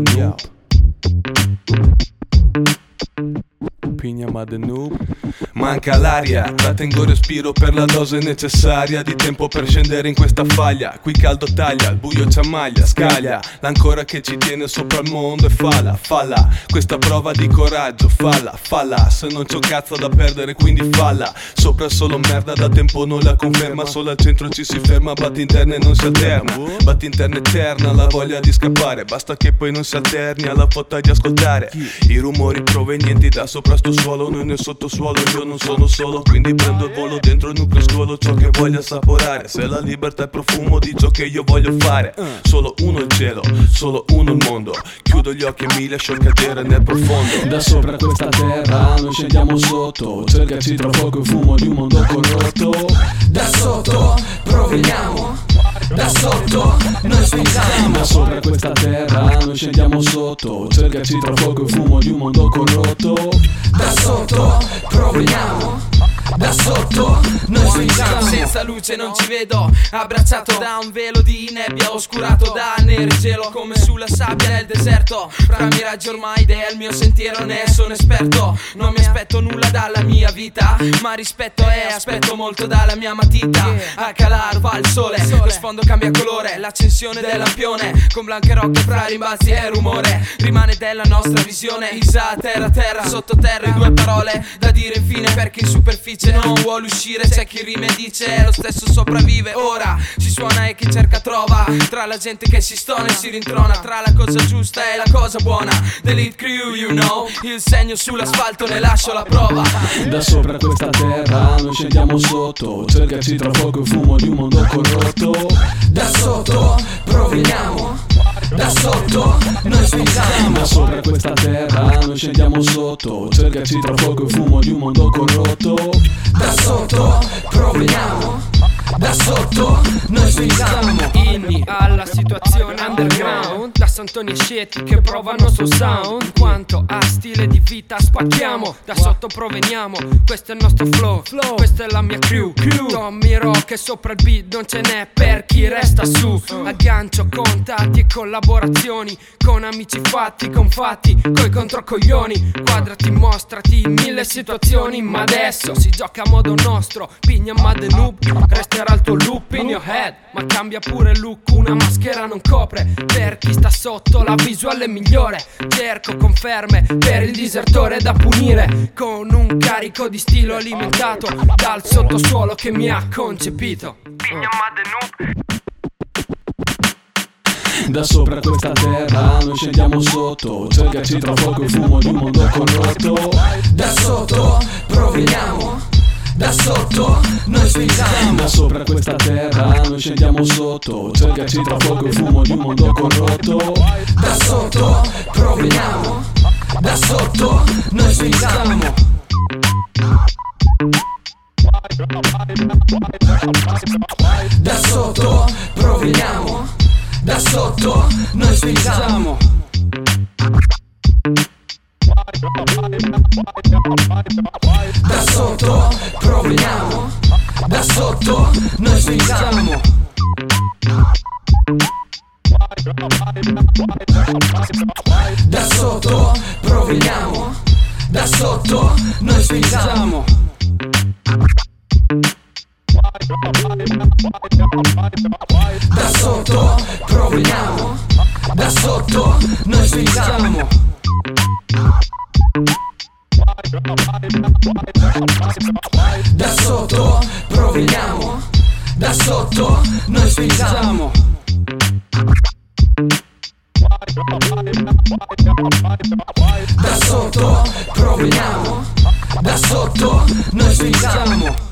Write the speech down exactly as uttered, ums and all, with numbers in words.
Noob. Pigna Mad Noob. Manca l'aria, trattengo il respiro per la dose necessaria di tempo per scendere in questa faglia. Qui caldo taglia, il buio ci ammaglia, scaglia l'ancora che ci tiene sopra il mondo e falla, falla questa prova di coraggio, falla, falla. Se non c'ho cazzo da perdere quindi falla. Sopra solo merda, da tempo non la conferma. Solo al centro ci si ferma, batti interna e non si alterna. Batti interna eterna, la voglia di scappare. Basta che poi non si alterni alla fotta di ascoltare i rumori provenienti da sopra sto suolo. Noi nel sottosuolo, io non sono solo, quindi prendo il volo dentro il nucleo, scolo ciò che voglio assaporare. Se la libertà è profumo di ciò che io voglio fare. Solo uno il cielo, solo uno il mondo. Chiudo gli occhi e mi lascio cadere nel profondo. Da sopra questa terra noi scendiamo sotto, cercaci tra fuoco e fumo di un mondo corrotto. Da sotto proveniamo, da sotto noi spingiamo. Da sopra questa terra noi scendiamo sotto, cercaci tra fuoco e fumo di un mondo corrotto. Da sotto proveniamo, da sotto noi spingiamo. Senza luce non ci vedo, abbracciato da un velo di nebbia, oscurato da nero e gelo come sulla sabbia nel deserto. Fra miraggi ormai idea il mio sentiero, ne sono esperto. Non mi aspetto nulla dalla mia vita, ma rispetto e aspetto molto dalla mia matita. A calar va il sole, lo sfondo cambia colore, l'accensione del lampione con blanche rocche fra rimbalzi e rumore. Rimane della nostra visione, Isa terra terra, sottoterra in due parole da dire infine, perché in superficie non vuole uscire. C'è chi rime dice lo stesso sopravvive. Ora si suona e chi cerca trova, tra la gente che si stona e si rintrona, tra la cosa giusta e la cosa buona. Delete crew, you know, il segno sull'asfalto ne lascio la prova. Da sopra questa terra noi scendiamo sotto, cercaci tra fuoco e fumo di un mondo corrotto. Da sotto proveniamo, da sotto noi spingiamo. Da sopra questa terra noi scendiamo sotto, cercaci tra fuoco e fumo di un mondo corrotto. Da sotto proveniamo, da sotto noi spingiamo. Inni alla situazione underground, da Santoni e Sceti che provano sul sound. In quanto a stile di vita spacchiamo, da sotto proveniamo, questo è il nostro flow, questa è la mia crew. Tommy Rock e sopra il beat non ce n'è per chi resta su. Aggancio contatti e collaborazioni con amici fatti, con fatti, coi controcoglioni. Quadrati, mostrati in mille situazioni, ma adesso si gioca a modo nostro. Pigna Mad Noob, resterà il tuo loop in your head, ma cambia pure look, una maschera non copre. Per chi sta sotto la visuale è migliore, cerco conferme per il disertore da punire, con un carico di stilo alimentato dal sottosuolo che mi ha concepito. Pigna Mad Noob. Da sopra questa terra noi scendiamo sotto, cercaci tra fuoco e fumo di un mondo corrotto. Da sotto proveniamo, da sotto noi spingiamo. Da sopra questa terra noi scendiamo sotto, cercaci tra fuoco e fumo di un mondo corrotto. Da sotto proveniamo, da sotto noi spingiamo. Da sotto proveniamo, da sotto noi spingiamo. Da sotto proveniamo, da sotto noi spingiamo. Da sotto proveniamo, da sotto noi spingiamo. Da sotto proveniamo, da sotto noi spingiamo. Da sotto proveniamo, da sotto noi spingiamo. Da sotto proveniamo, da sotto noi spingiamo.